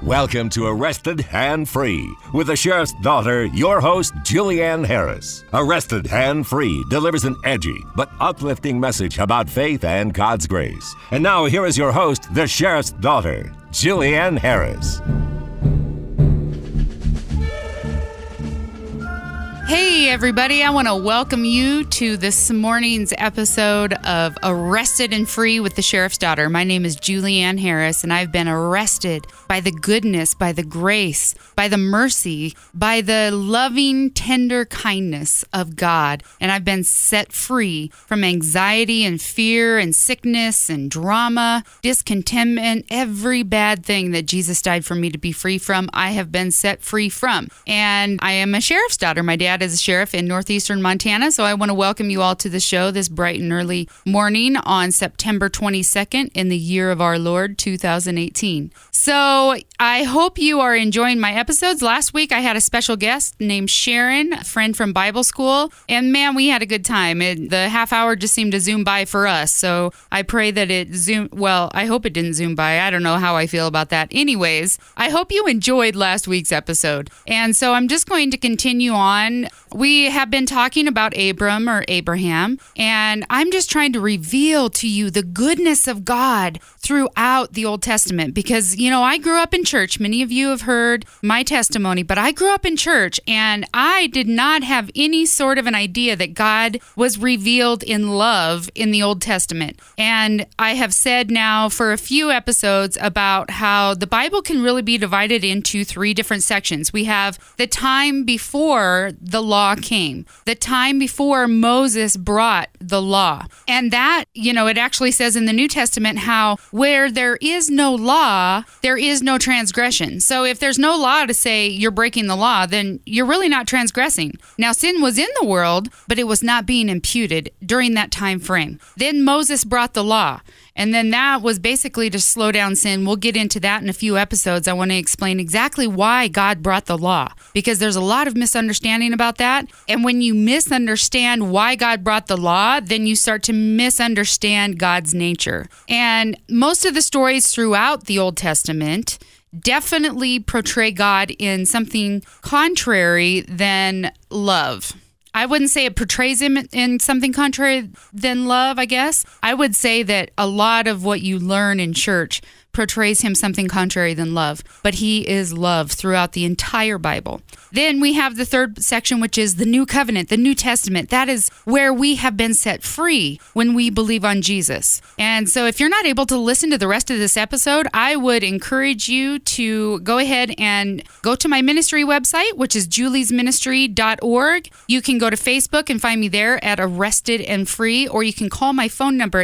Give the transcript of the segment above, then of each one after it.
Welcome to Arrested Hand Free with the Sheriff's Daughter, your host, Julianne Harris. Arrested Hand Free delivers an edgy but uplifting message about faith and God's grace. And now here is your host, the Sheriff's Daughter, Julianne Harris. Hey everybody, I want to welcome you to this morning's episode of Arrested and Free with the Sheriff's Daughter. My name is Julianne Harris, and I've been arrested by the goodness, by the grace, by the mercy, by the loving, tender kindness of God. And I've been set free from anxiety and fear and sickness and drama, discontentment, every bad thing that Jesus died for me to be free from, I have been set free from. And I am a sheriff's daughter. My dad is a sheriff in northeastern Montana, so I want to welcome you all to the show this bright and early morning on September 22nd in the year of our Lord 2018. So I hope you are enjoying my episodes. Last week I had a special guest named Sharon, a friend from Bible school, and man, we had a good time. The half hour just seemed to zoom by for us, so I pray that I hope it didn't zoom by. I don't know how I feel about that. Anyways, I hope you enjoyed last week's episode. And so I'm just going to continue on. We have been talking about Abram or Abraham, and I'm just trying to reveal to you the goodness of God throughout the Old Testament because, I grew up in church. Many of you have heard my testimony, but I grew up in church, and I did not have any sort of an idea that God was revealed in love in the Old Testament. And I have said now for a few episodes about how the Bible can really be divided into three different sections. We have the time before the law came, the time before Moses brought the law. And that, it actually says in the New Testament how where there is no law, there is no transgression. So if there's no law to say you're breaking the law, then you're really not transgressing. Now, sin was in the world, but it was not being imputed during that time frame. Then Moses brought the law. And then that was basically to slow down sin. We'll get into that in a few episodes. I want to explain exactly why God brought the law, because there's a lot of misunderstanding about that. And when you misunderstand why God brought the law, then you start to misunderstand God's nature. And most of the stories throughout the Old Testament definitely portray God in something contrary than love. I wouldn't say it portrays him in something contrary than love, I guess. I would say that a lot of what you learn in church portrays him something contrary than love, but he is love throughout the entire Bible. Then we have the third section, which is the New Covenant, the New Testament. That is where we have been set free when we believe on Jesus. And so if you're not able to listen to the rest of this episode, I would encourage you to go ahead and go to my ministry website, which is juliesministry.org. You can go to Facebook and find me there at Arrested and Free, or you can call my phone number at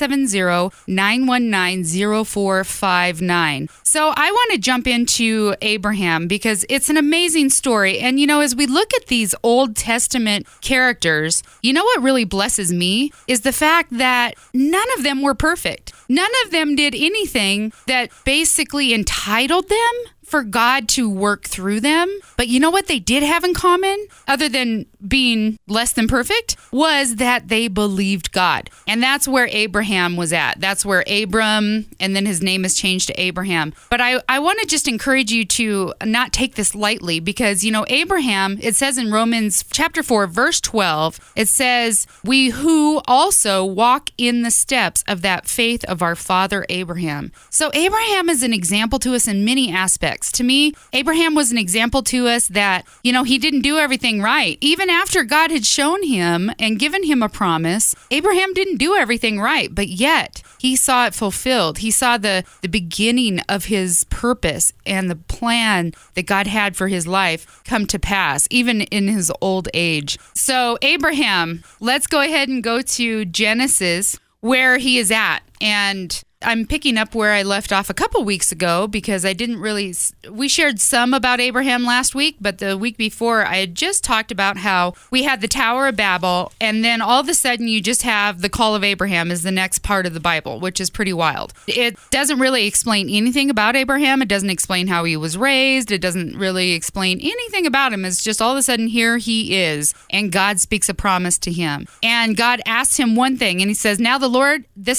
970-919-0459. So I want to jump into Abraham because it's an amazing story. And, as we look at these Old Testament characters, what really blesses me is the fact that none of them were perfect. None of them did anything that basically entitled them for God to work through them. But you know what they did have in common, other than being less than perfect, was that they believed God. And that's where Abraham was at. That's where Abram, and then his name is changed to Abraham. But I want to just encourage you to not take this lightly because, Abraham, it says in Romans chapter 4, verse 12, it says, we who also walk in the steps of that faith of our father Abraham. So Abraham is an example to us in many aspects. To me, Abraham was an example to us that, he didn't do everything right. Even after God had shown him and given him a promise, Abraham didn't do everything right, but yet he saw it fulfilled. He saw the beginning of his purpose and the plan that God had for his life come to pass, even in his old age. So Abraham, let's go ahead and go to Genesis, where he is at. And I'm picking up where I left off a couple weeks ago because we shared some about Abraham last week, but the week before I had just talked about how we had the Tower of Babel, and then all of a sudden you just have the Call of Abraham as the next part of the Bible, which is pretty wild. It doesn't really explain anything about Abraham. It doesn't explain how he was raised. It doesn't really explain anything about him. It's just all of a sudden here he is, and God speaks a promise to him. And God asks him one thing, and he says, now the Lord, this is chapter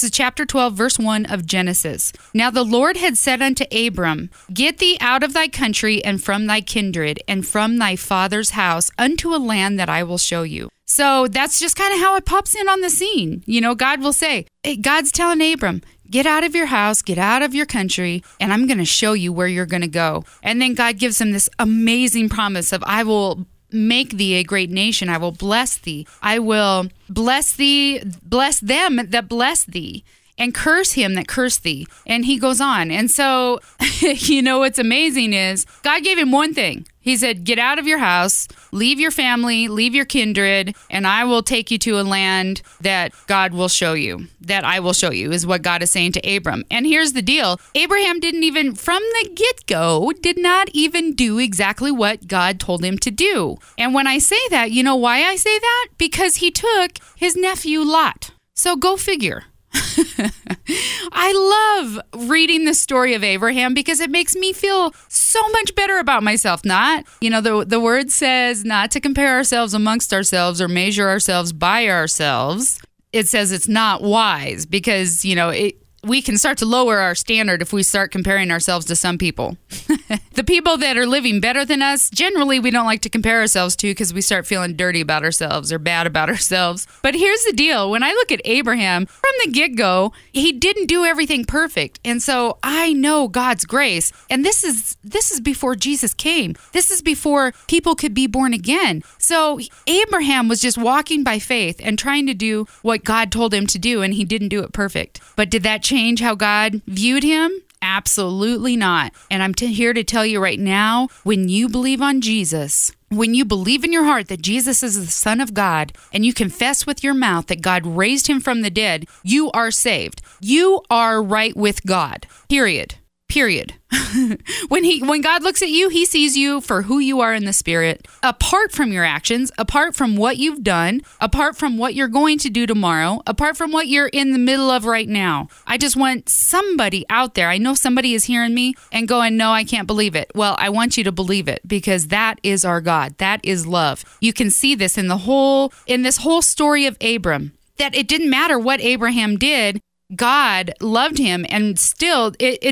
12, verse 1 of Genesis. Now the Lord had said unto Abram, Get thee out of thy country and from thy kindred and from thy father's house unto a land that I will show you. So that's just kind of how it pops in on the scene. God will say, God's telling Abram, get out of your house, get out of your country, and I'm going to show you where you're going to go. And then God gives him this amazing promise of, I will make thee a great nation. I will bless thee. I will bless thee, bless them that bless thee, and curse him that curse thee. And he goes on. And so, what's amazing is God gave him one thing. He said, get out of your house, leave your family, leave your kindred, and I will take you to a land that God will show you, that I will show you, is what God is saying to Abram. And here's the deal. Abraham didn't even, from the get-go, did not even do exactly what God told him to do. And when I say that, you know why I say that? Because he took his nephew Lot. So go figure. I love reading the story of Abraham because it makes me feel so much better about myself. The word says not to compare ourselves amongst ourselves or measure ourselves by ourselves. It says it's not wise because, we can start to lower our standard if we start comparing ourselves to some people. The people that are living better than us, generally we don't like to compare ourselves to because we start feeling dirty about ourselves or bad about ourselves. But here's the deal. When I look at Abraham, from the get-go, he didn't do everything perfect. And so I know God's grace. And this is before Jesus came. This is before people could be born again. So Abraham was just walking by faith and trying to do what God told him to do, and he didn't do it perfect. But did that change how God viewed him? Absolutely not. And I'm here to tell you right now, when you believe on Jesus, when you believe in your heart that Jesus is the Son of God, and you confess with your mouth that God raised him from the dead, you are saved. You are right with God. Period. When God looks at you, he sees you for who you are in the Spirit, apart from your actions, apart from what you've done, apart from what you're going to do tomorrow, apart from what you're in the middle of right now. I just want somebody out there. I know somebody is hearing me and going, no, I can't believe it. Well, I want you to believe it because that is our God. That is love. You can see this in this whole story of Abram, that it didn't matter what Abraham did. God loved him, and still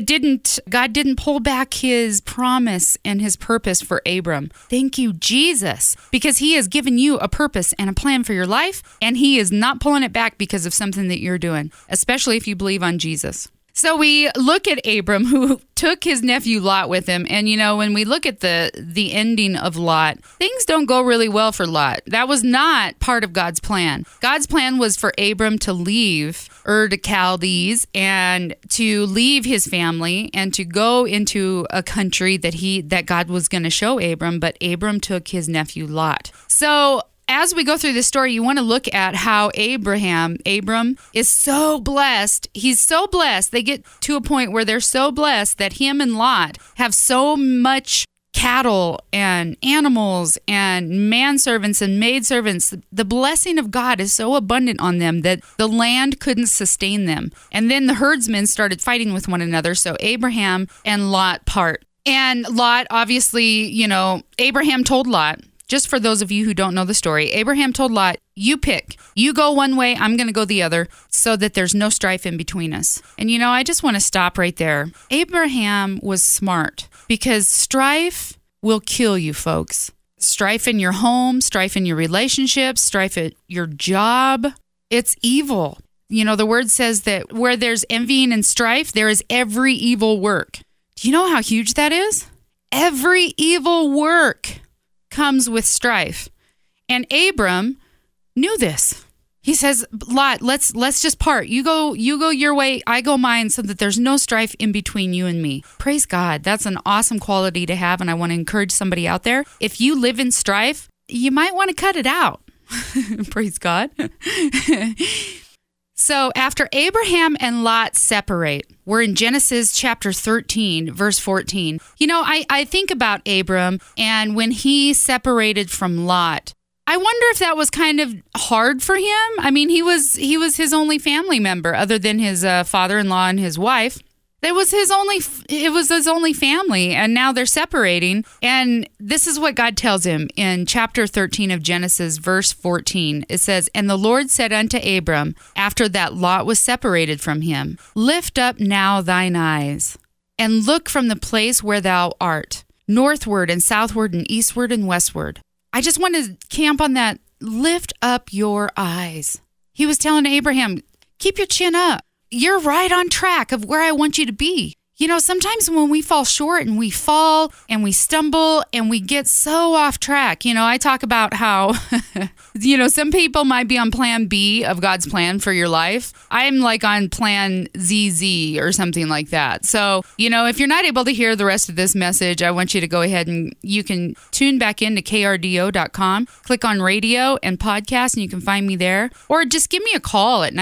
God didn't pull back his promise and his purpose for Abram. Thank you, Jesus, because he has given you a purpose and a plan for your life, and he is not pulling it back because of something that you're doing, especially if you believe on Jesus. So we look at Abram, who took his nephew Lot with him. And, when we look at the ending of Lot, things don't go really well for Lot. That was not part of God's plan. God's plan was for Abram to leave Ur the Chaldees and to leave his family and to go into a country that God was going to show Abram. But Abram took his nephew Lot. So as we go through this story, you want to look at how Abram is so blessed. He's so blessed. They get to a point where they're so blessed that him and Lot have so much cattle and animals and manservants and maidservants. The blessing of God is so abundant on them that the land couldn't sustain them. And then the herdsmen started fighting with one another. So Abraham and Lot part. And Lot, obviously, Abraham told Lot, just for those of you who don't know the story, Abraham told Lot, you pick. You go one way, I'm going to go the other, so that there's no strife in between us. And I just want to stop right there. Abraham was smart because strife will kill you, folks. Strife in your home, strife in your relationships, strife at your job. It's evil. The word says that where there's envying and strife, there is every evil work. Do you know how huge that is? Every evil work comes with strife. And Abram knew this. He says, Lot, let's just part. You go your way, I go mine, so that there's no strife in between you and me. Praise God. That's an awesome quality to have, and I want to encourage somebody out there. If you live in strife, you might want to cut it out. Praise God. So after Abraham and Lot separate, we're in Genesis chapter 13, verse 14. I think about Abram, and when he separated from Lot, I wonder if that was kind of hard for him. I mean, he was his only family member other than his father-in-law and his wife. It was his only family, and now they're separating. And this is what God tells him in chapter 13 of Genesis, verse 14. It says, "And the Lord said unto Abram, after that Lot was separated from him, Lift up now thine eyes, and look from the place where thou art, northward and southward and eastward and westward." I just want to camp on that. Lift up your eyes. He was telling Abraham, keep your chin up. You're right on track of where I want you to be. You know, sometimes when we fall short and we fall and we stumble and we get so off track, you know, I talk about how, you know, some people might be on plan B of God's plan for your life. I'm like on plan ZZ or something like that. So, you know, if you're not able to hear the rest of this message, I want you to go ahead and you can tune back into krdo.com, click on radio and podcast, and you can find me there. Or just give me a call at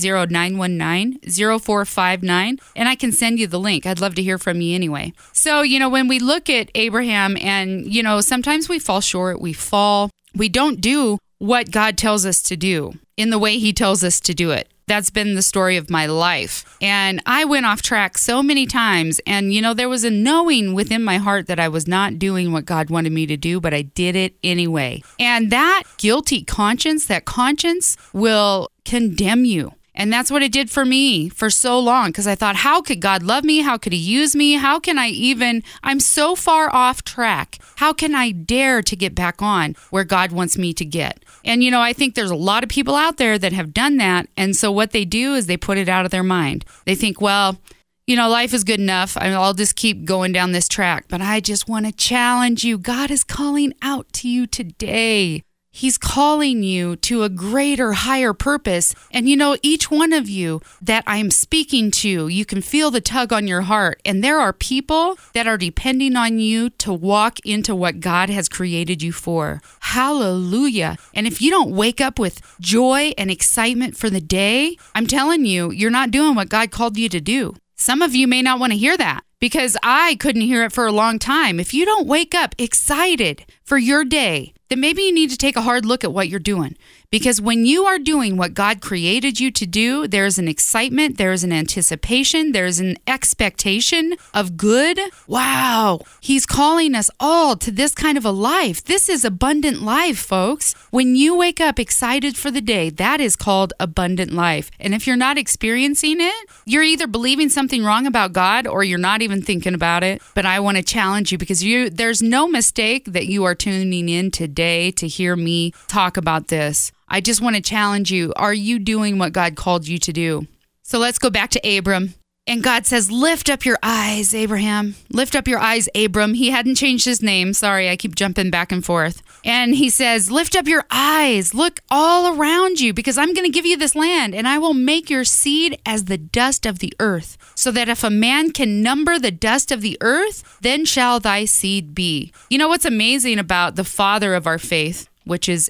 970-919-0459, and I can send you the link. I'd love to hear from you anyway. So, you know, when we look at Abraham and, you know, sometimes we fall short, we don't do what God tells us to do in the way he tells us to do it. That's been the story of my life. And I went off track so many times. And, you know, there was a knowing within my heart that I was not doing what God wanted me to do, but I did it anyway. And that guilty conscience, that conscience will condemn you. And that's what it did for me for so long, because I thought, how could God love me? How could he use me? How can I'm so far off track. How can I dare to get back on where God wants me to get? And, you know, I think there's a lot of people out there that have done that. And so what they do is they put it out of their mind. They think, well, you know, life is good enough. I'll just keep going down this track. But I just want to challenge you. God is calling out to you today. He's calling you to a greater, higher purpose. And you know, each one of you that I'm speaking to, you can feel the tug on your heart. And there are people that are depending on you to walk into what God has created you for. Hallelujah. And if you don't wake up with joy and excitement for the day, I'm telling you, you're not doing what God called you to do. Some of you may not want to hear that, because I couldn't hear it for a long time. If you don't wake up excited for your day, then maybe you need to take a hard look at what you're doing. Because when you are doing what God created you to do, there's an excitement, there's an anticipation, there's an expectation of good. Wow, he's calling us all to this kind of a life. This is abundant life, folks. When you wake up excited for the day, that is called abundant life. And if you're not experiencing it, you're either believing something wrong about God or you're not even thinking about it. But I want to challenge you, because there's no mistake that you are tuning in today to hear me talk about this. I just want to challenge you. Are you doing what God called you to do? So let's go back to Abram. And God says, lift up your eyes, Abraham. Lift up your eyes, Abram. He hadn't changed his name. Sorry, I keep jumping back and forth. And he says, lift up your eyes. Look all around you, because I'm going to give you this land, and I will make your seed as the dust of the earth, so that if a man can number the dust of the earth, then shall thy seed be. You know what's amazing about the father of our faith, which is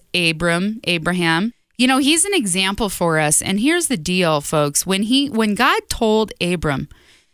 Abraham? You know, he's an example for us. And here's the deal, folks. When God told Abram,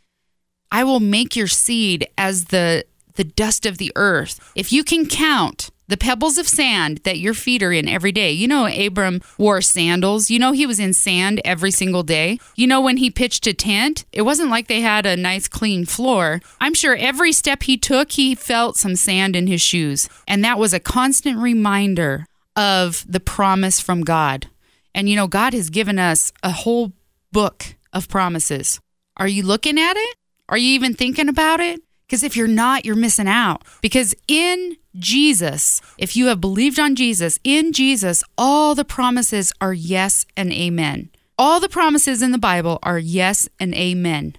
I will make your seed as the dust of the earth. If you can count the pebbles of sand that your feet are in every day. You know, Abram wore sandals. You know, he was in sand every single day. You know, when he pitched a tent, it wasn't like they had a nice clean floor. I'm sure every step he took, he felt some sand in his shoes. And that was a constant reminder of the promise from God. And, you know, God has given us a whole book of promises. Are you looking at it? Are you even thinking about it? Because if you're not, you're missing out. Because in Jesus, if you have believed on Jesus, in Jesus, all the promises are yes and amen. All the promises in the Bible are yes and amen.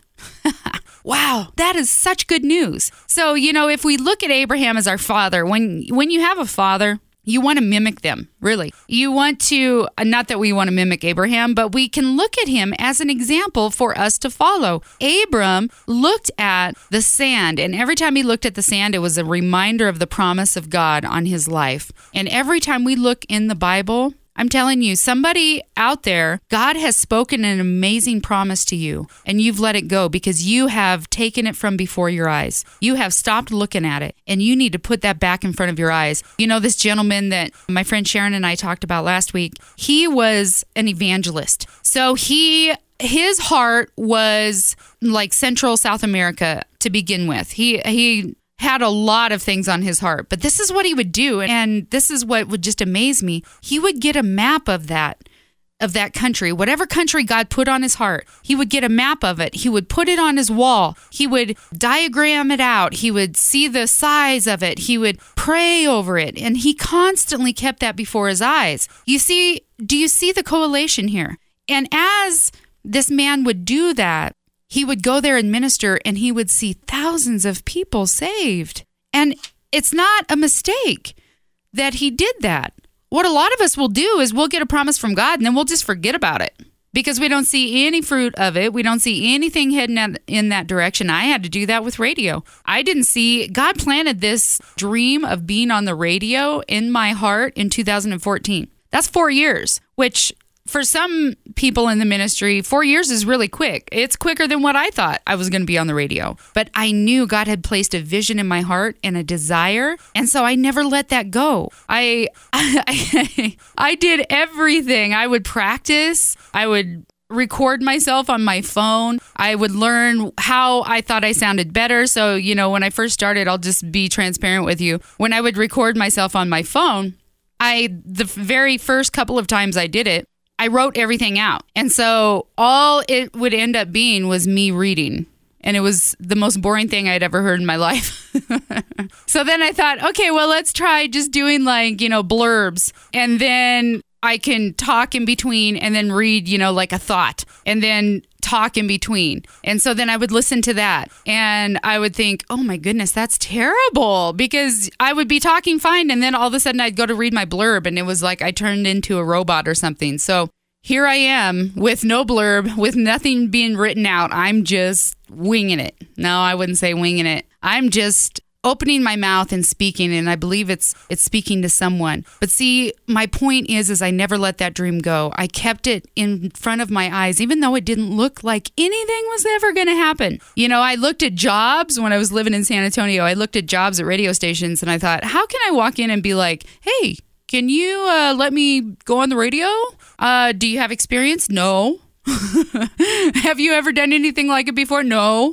Wow, that is such good news. So, you know, if we look at Abraham as our father, when you have a father, you want to mimic them, really. You want to, not that we want to mimic Abraham, but we can look at him as an example for us to follow. Abram looked at the sand, and every time he looked at the sand, it was a reminder of the promise of God on his life. And every time we look in the Bible, I'm telling you, somebody out there, God has spoken an amazing promise to you, and you've let it go because you have taken it from before your eyes. You have stopped looking at it, and you need to put that back in front of your eyes. You know, this gentleman that my friend Sharon and I talked about last week, he was an evangelist. So he his heart was like Central South America to begin with. He had a lot of things on his heart, but this is what he would do. And this is what would just amaze me. He would get a map of that country, whatever country God put on his heart. He would get a map of it. He would put it on his wall. He would diagram it out. He would see the size of it. He would pray over it. And he constantly kept that before his eyes. Do you see the correlation here? And as this man would do that, he would go there and minister, and he would see thousands of people saved. And it's not a mistake that he did that. What a lot of us will do is we'll get a promise from God, and then we'll just forget about it because we don't see any fruit of it. We don't see anything heading in that direction. I had to do that with radio. God planted this dream of being on the radio in my heart in 2014. That's 4 years, which for some people in the ministry, 4 years is really quick. It's quicker than what I thought I was going to be on the radio. But I knew God had placed a vision in my heart and a desire. And so I never let that go. I did everything. I would practice. I would record myself on my phone. I would learn how I thought I sounded better. So, when I first started, I'll just be transparent with you. When I would record myself on my phone, the very first couple of times I did it, I wrote everything out. And so all it would end up being was me reading. And it was the most boring thing I'd ever heard in my life. So then I thought, okay, well, let's try just doing blurbs. And then I can talk in between and then read, like a thought. And then talk in between. And so then I would listen to that and I would think, oh my goodness, that's terrible, because I would be talking fine. And then all of a sudden I'd go to read my blurb and it was like I turned into a robot or something. So here I am with no blurb, with nothing being written out. I'm just winging it. No, I wouldn't say winging it. I'm just opening my mouth and speaking, and I believe it's speaking to someone. But see, my point is I never let that dream go. I kept it in front of my eyes, even though it didn't look like anything was ever going to happen. I looked at jobs when I was living in San Antonio. I looked at jobs at radio stations, and I thought, how can I walk in and be like, hey, can you let me go on the radio? Do you have experience? No. Have you ever done anything like it before? No.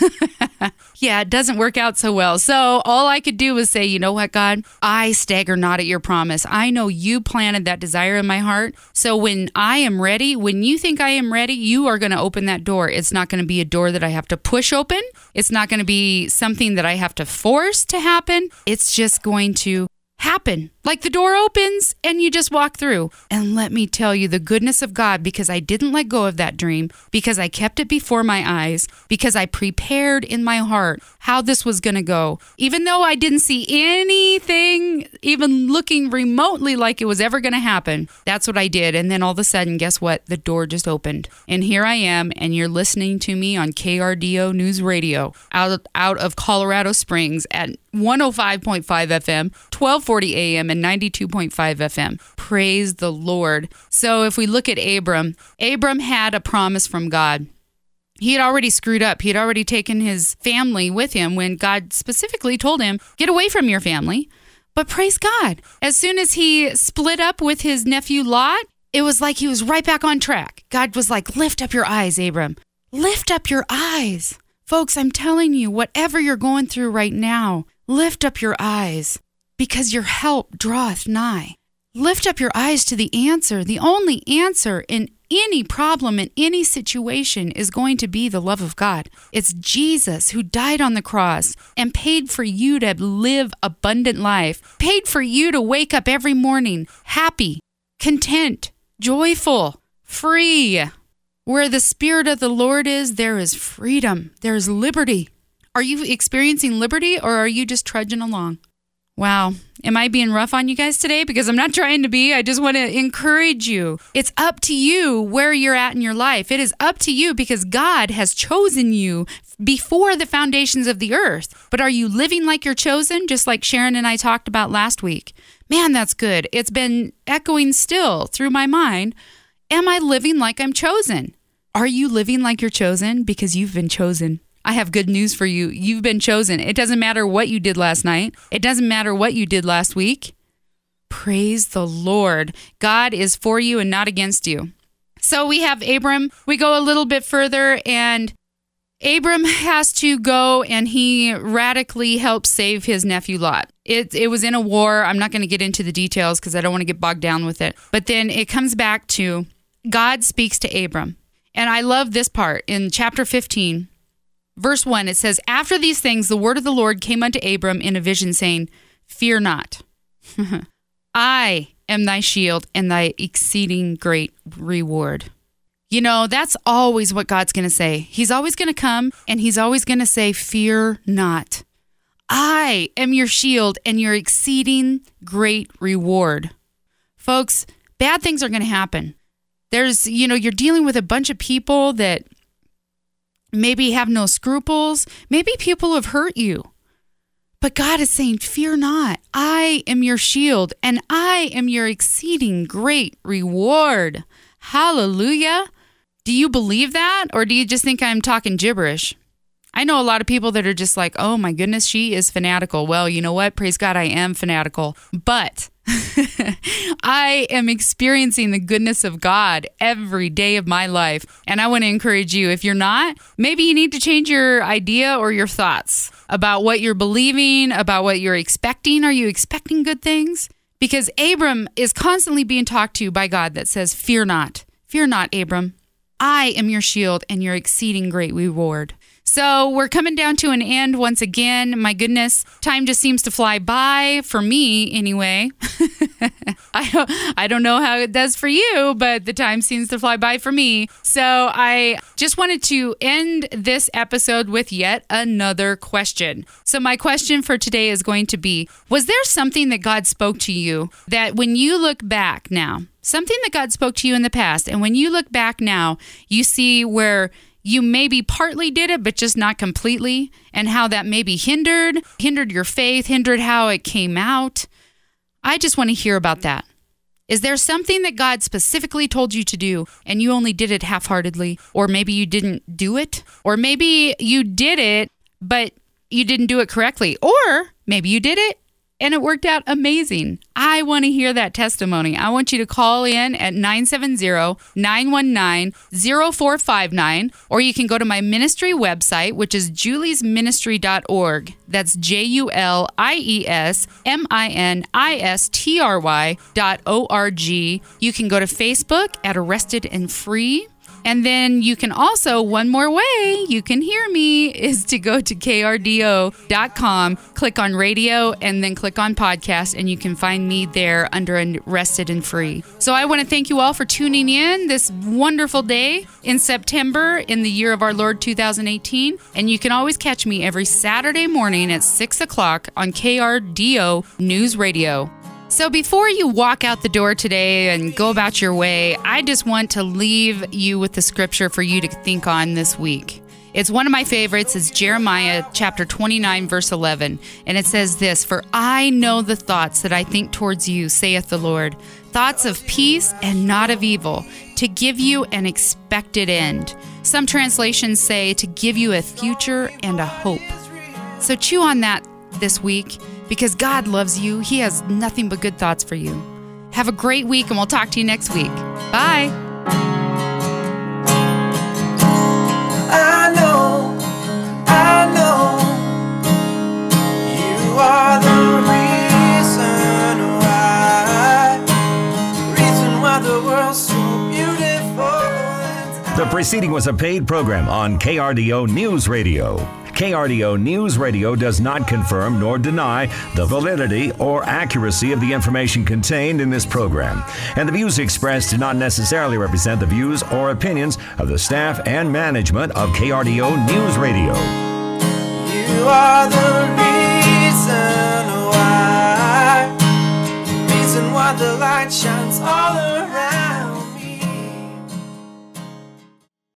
Yeah, it doesn't work out so well. So all I could do was say, you know what, God? I stagger not at your promise. I know you planted that desire in my heart. So when I am ready, when you think I am ready, you are going to open that door. It's not going to be a door that I have to push open. It's not going to be something that I have to force to happen. It's just going to happen. Like the door opens and you just walk through. And let me tell you the goodness of God, because I didn't let go of that dream, because I kept it before my eyes, because I prepared in my heart how this was going to go. Even though I didn't see anything even looking remotely like it was ever going to happen, that's what I did. And then all of a sudden, guess what? The door just opened. And here I am, and you're listening to me on KRDO News Radio out of Colorado Springs at 105.5 FM, 1240 AM, and 92.5 FM. Praise the Lord. So if we look at Abram had a promise from God. He had already screwed up. He had already taken his family with him when God specifically told him, get away from your family. But praise God, as soon as he split up with his nephew Lot, it was like he was right back on track. God was like, lift up your eyes, Abram. Lift up your eyes. Folks, I'm telling you, whatever you're going through right now, lift up your eyes, because your help draweth nigh. Lift up your eyes to the answer. The only answer in any problem, in any situation, is going to be the love of God. It's Jesus who died on the cross and paid for you to live abundant life, paid for you to wake up every morning happy, content, joyful, free. Where the Spirit of the Lord is, there is freedom. There is liberty. Are you experiencing liberty, or are you just trudging along? Wow. Am I being rough on you guys today? Because I'm not trying to be. I just want to encourage you. It's up to you where you're at in your life. It is up to you, because God has chosen you before the foundations of the earth. But are you living like you're chosen? Just like Sharon and I talked about last week. Man, that's good. It's been echoing still through my mind. Am I living like I'm chosen? Are you living like you're chosen? Because you've been chosen. I have good news for you. You've been chosen. It doesn't matter what you did last night. It doesn't matter what you did last week. Praise the Lord. God is for you and not against you. So we have Abram. We go a little bit further, and Abram has to go, and he radically helps save his nephew Lot. It was in a war. I'm not going to get into the details because I don't want to get bogged down with it. But then it comes back to God speaks to Abram. And I love this part. In chapter 15, verse 1, it says, "After these things, the word of the Lord came unto Abram in a vision, saying, Fear not. I am thy shield and thy exceeding great reward." You know, that's always what God's going to say. He's always going to come and he's always going to say, "Fear not. I am your shield and your exceeding great reward." Folks, bad things are going to happen. You're dealing with a bunch of people that maybe have no scruples. Maybe people have hurt you. But God is saying, "Fear not. I am your shield and I am your exceeding great reward." Hallelujah. Do you believe that? Or do you just think I'm talking gibberish? I know a lot of people that are just like, "Oh my goodness, she is fanatical." Well, you know what? Praise God, I am fanatical. But I am experiencing the goodness of God every day of my life. And I want to encourage you, if you're not, maybe you need to change your idea or your thoughts about what you're believing, about what you're expecting. Are you expecting good things? Because Abram is constantly being talked to by God that says, "Fear not. Fear not, Abram. I am your shield and your exceeding great reward." So we're coming down to an end once again. My goodness, time just seems to fly by, for me anyway. I don't know how it does for you, but the time seems to fly by for me. So I just wanted to end this episode with yet another question. So my question for today is going to be, was there something that God spoke to you that when you look back now, something that God spoke to you in the past, and when you look back now, you see where you maybe partly did it, but just not completely, and how that maybe hindered your faith, hindered how it came out? I just want to hear about that. Is there something that God specifically told you to do and you only did it half-heartedly? Or maybe you didn't do it? Or maybe you did it, but you didn't do it correctly? Or maybe you did it and it worked out amazing. I want to hear that testimony. I want you to call in at 970-919-0459, or you can go to my ministry website, which is juliesministry.org. That's JULIESMINISTRY.org. You can go to Facebook at Arrested and Free. And then you can also, one more way you can hear me is to go to krdo.com, click on radio, and then click on podcast, and you can find me there under Arrested and Free. So I want to thank you all for tuning in this wonderful day in September in the year of our Lord 2018. And you can always catch me every Saturday morning at 6 o'clock on KRDO News Radio. So before you walk out the door today and go about your way, I just want to leave you with the scripture for you to think on this week. It's one of my favorites. It's Jeremiah chapter 29, verse 11. And it says this, "For I know the thoughts that I think towards you, saith the Lord, thoughts of peace and not of evil, to give you an expected end." Some translations say to give you a future and a hope. So chew on that this week, because God loves you. He has nothing but good thoughts for you. Have a great week, and we'll talk to you next week. Bye. I know, you are the reason why the world's so beautiful. The preceding was a paid program on KRDO News Radio. KRDO News Radio does not confirm nor deny the validity or accuracy of the information contained in this program, and the views expressed do not necessarily represent the views or opinions of the staff and management of KRDO News Radio. You are the reason why the light shines all around.